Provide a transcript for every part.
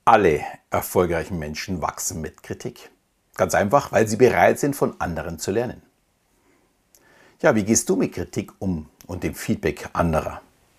Alle erfolgreichen Menschen wachsen mit Kritik. Ganz einfach, weil sie bereit sind, von anderen zu lernen. Ja, wie gehst du mit Kritik um und dem Feedback anderer?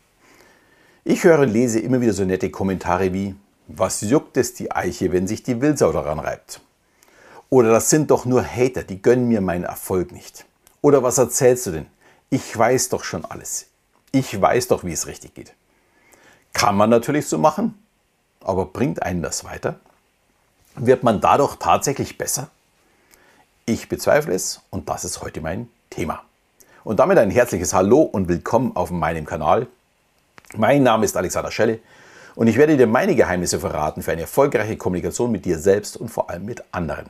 Ich höre und lese immer wieder so nette Kommentare wie: Was juckt es die Eiche, wenn sich die Wildsau daran reibt? Oder das sind doch nur Hater, die gönnen mir meinen Erfolg nicht. Oder was erzählst du denn? Ich weiß doch schon alles. Ich weiß doch, wie es richtig geht. Kann man natürlich so machen, aber bringt einen das weiter? Wird man dadurch tatsächlich besser? Ich bezweifle es und das ist heute mein Thema. Und damit ein herzliches Hallo und willkommen auf meinem Kanal. Mein Name ist Alexander Schelle und ich werde dir meine Geheimnisse verraten für eine erfolgreiche Kommunikation mit dir selbst und vor allem mit anderen.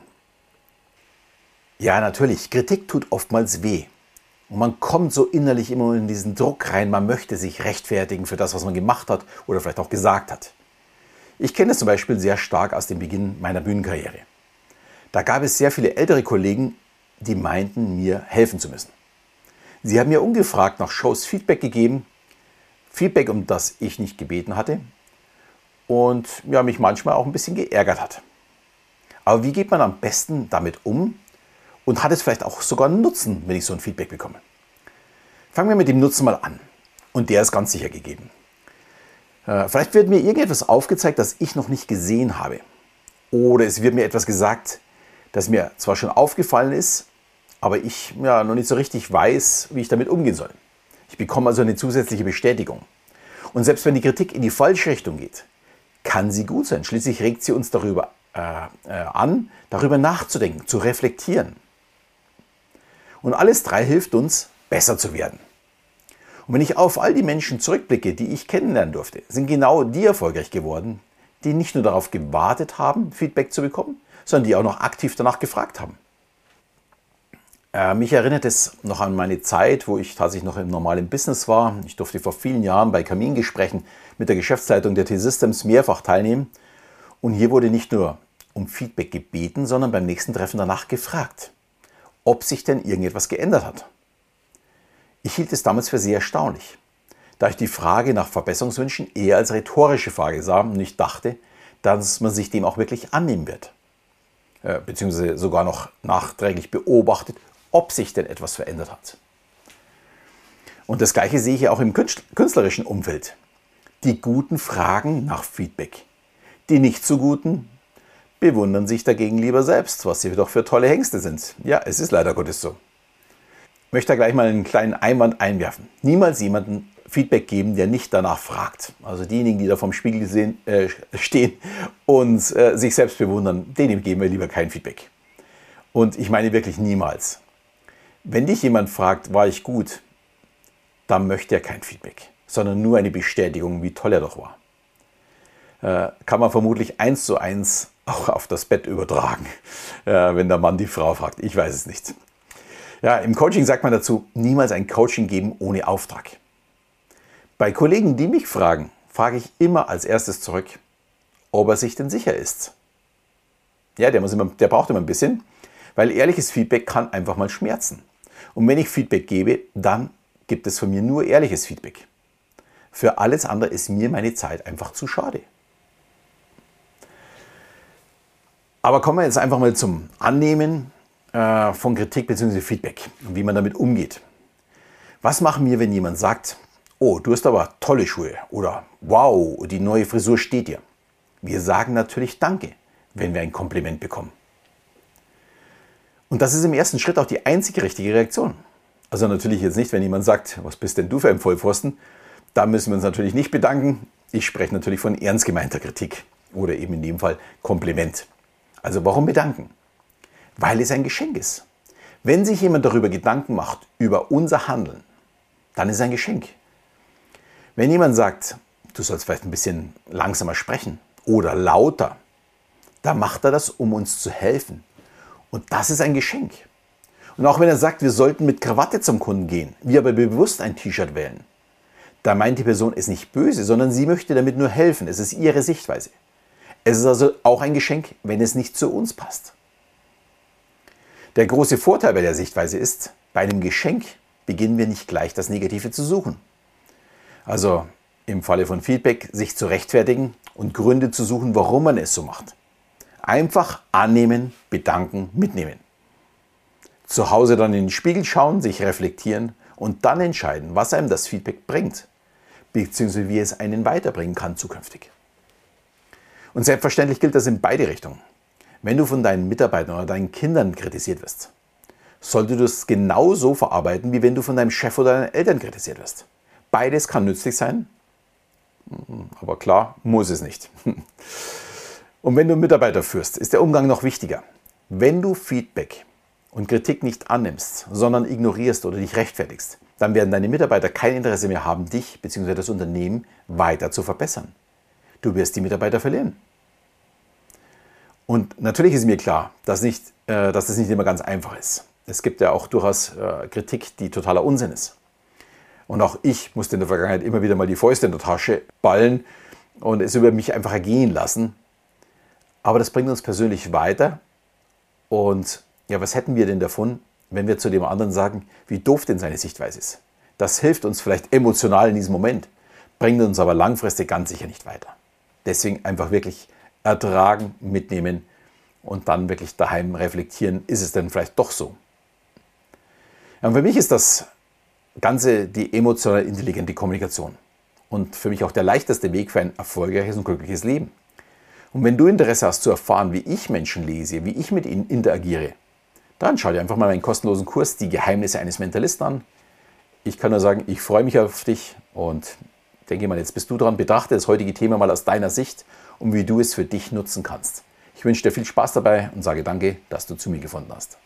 Ja, natürlich, Kritik tut oftmals weh. Und man kommt so innerlich immer in diesen Druck rein, man möchte sich rechtfertigen für das, was man gemacht hat oder vielleicht auch gesagt hat. Ich kenne es zum Beispiel sehr stark aus dem Beginn meiner Bühnenkarriere. Da gab es sehr viele ältere Kollegen, die meinten, mir helfen zu müssen. Sie haben mir ungefragt nach Shows Feedback gegeben, Feedback, um das ich nicht gebeten hatte und ja, mich manchmal auch ein bisschen geärgert hat. Aber wie geht man am besten damit um und hat es vielleicht auch sogar einen Nutzen, wenn ich so ein Feedback bekomme? Fangen wir mit dem Nutzen mal an und der ist ganz sicher gegeben. Vielleicht wird mir irgendetwas aufgezeigt, das ich noch nicht gesehen habe. Oder es wird mir etwas gesagt, das mir zwar schon aufgefallen ist, aber ich noch nicht so richtig weiß, wie ich damit umgehen soll. Ich bekomme also eine zusätzliche Bestätigung. Und selbst wenn die Kritik in die falsche Richtung geht, kann sie gut sein. Schließlich regt sie uns darüber an, darüber nachzudenken, zu reflektieren. Und alles drei hilft uns, besser zu werden. Und wenn ich auf all die Menschen zurückblicke, die ich kennenlernen durfte, sind genau die erfolgreich geworden, die nicht nur darauf gewartet haben, Feedback zu bekommen, sondern die auch noch aktiv danach gefragt haben. Mich erinnert es noch an meine Zeit, wo ich tatsächlich noch im normalen Business war. Ich durfte vor vielen Jahren bei Kamingesprächen mit der Geschäftsleitung der T-Systems mehrfach teilnehmen. Und hier wurde nicht nur um Feedback gebeten, sondern beim nächsten Treffen danach gefragt, ob sich denn irgendetwas geändert hat. Ich hielt es damals für sehr erstaunlich, da ich die Frage nach Verbesserungswünschen eher als rhetorische Frage sah und ich dachte, dass man sich dem auch wirklich annehmen wird. Beziehungsweise sogar noch nachträglich beobachtet, ob sich denn etwas verändert hat. Und das Gleiche sehe ich ja auch im künstlerischen Umfeld. Die Guten fragen nach Feedback. Die nicht so Guten bewundern sich dagegen lieber selbst, was sie doch für tolle Hengste sind. Ja, es ist leider Gottes so. Ich möchte da gleich mal einen kleinen Einwand einwerfen. Niemals jemanden Feedback geben, der nicht danach fragt. Also diejenigen, die da vorm Spiegel stehen und sich selbst bewundern, denen geben wir lieber kein Feedback. Und ich meine wirklich niemals. Wenn dich jemand fragt, war ich gut, dann möchte er kein Feedback, sondern nur eine Bestätigung, wie toll er doch war. Kann man vermutlich 1:1 auch auf das Bett übertragen, wenn der Mann die Frau fragt. Ich weiß es nicht. Ja, im Coaching sagt man dazu, niemals ein Coaching geben ohne Auftrag. Bei Kollegen, die mich fragen, frage ich immer als erstes zurück, ob er sich denn sicher ist. Ja, der braucht immer ein bisschen, weil ehrliches Feedback kann einfach mal schmerzen. Und wenn ich Feedback gebe, dann gibt es von mir nur ehrliches Feedback. Für alles andere ist mir meine Zeit einfach zu schade. Aber kommen wir jetzt einfach mal zum Annehmen von Kritik bzw. Feedback und wie man damit umgeht. Was machen wir, wenn jemand sagt, oh, du hast aber tolle Schuhe oder wow, die neue Frisur steht dir? Wir sagen natürlich Danke, wenn wir ein Kompliment bekommen. Und das ist im ersten Schritt auch die einzige richtige Reaktion. Also natürlich jetzt nicht, wenn jemand sagt, was bist denn du für ein Vollpfosten? Da müssen wir uns natürlich nicht bedanken. Ich spreche natürlich von ernst gemeinter Kritik oder eben in dem Fall Kompliment. Also warum bedanken? Weil es ein Geschenk ist. Wenn sich jemand darüber Gedanken macht, über unser Handeln, dann ist es ein Geschenk. Wenn jemand sagt, du sollst vielleicht ein bisschen langsamer sprechen oder lauter, dann macht er das, um uns zu helfen. Und das ist ein Geschenk. Und auch wenn er sagt, wir sollten mit Krawatte zum Kunden gehen, wir aber bewusst ein T-Shirt wählen, da meint die Person es nicht böse, sondern sie möchte damit nur helfen. Es ist ihre Sichtweise. Es ist also auch ein Geschenk, wenn es nicht zu uns passt. Der große Vorteil bei der Sichtweise ist, bei einem Geschenk beginnen wir nicht gleich das Negative zu suchen. Also im Falle von Feedback sich zu rechtfertigen und Gründe zu suchen, warum man es so macht. Einfach annehmen, bedanken, mitnehmen. Zu Hause dann in den Spiegel schauen, sich reflektieren und dann entscheiden, was einem das Feedback bringt, beziehungsweise wie es einen weiterbringen kann zukünftig. Und selbstverständlich gilt das in beide Richtungen. Wenn du von deinen Mitarbeitern oder deinen Kindern kritisiert wirst, solltest du es genauso verarbeiten, wie wenn du von deinem Chef oder deinen Eltern kritisiert wirst. Beides kann nützlich sein, aber klar, muss es nicht. Und wenn du Mitarbeiter führst, ist der Umgang noch wichtiger. Wenn du Feedback und Kritik nicht annimmst, sondern ignorierst oder dich rechtfertigst, dann werden deine Mitarbeiter kein Interesse mehr haben, dich bzw. das Unternehmen weiter zu verbessern. Du wirst die Mitarbeiter verlieren. Und natürlich ist mir klar, dass das nicht immer ganz einfach ist. Es gibt ja auch durchaus Kritik, die totaler Unsinn ist. Und auch ich musste in der Vergangenheit immer wieder mal die Fäuste in der Tasche ballen und es über mich einfach ergehen lassen. Aber das bringt uns persönlich weiter. Und ja, was hätten wir denn davon, wenn wir zu dem anderen sagen, wie doof denn seine Sichtweise ist? Das hilft uns vielleicht emotional in diesem Moment, bringt uns aber langfristig ganz sicher nicht weiter. Deswegen einfach wirklich ertragen, mitnehmen und dann wirklich daheim reflektieren, ist es denn vielleicht doch so? Ja, und für mich ist das Ganze die emotional intelligente Kommunikation und für mich auch der leichteste Weg für ein erfolgreiches und glückliches Leben. Und wenn du Interesse hast zu erfahren, wie ich Menschen lese, wie ich mit ihnen interagiere, dann schau dir einfach mal meinen kostenlosen Kurs Die Geheimnisse eines Mentalisten an. Ich kann nur sagen, ich freue mich auf dich und denke mal, jetzt bist du dran. Betrachte das heutige Thema mal aus deiner Sicht und wie du es für dich nutzen kannst. Ich wünsche dir viel Spaß dabei und sage danke, dass du zu mir gefunden hast.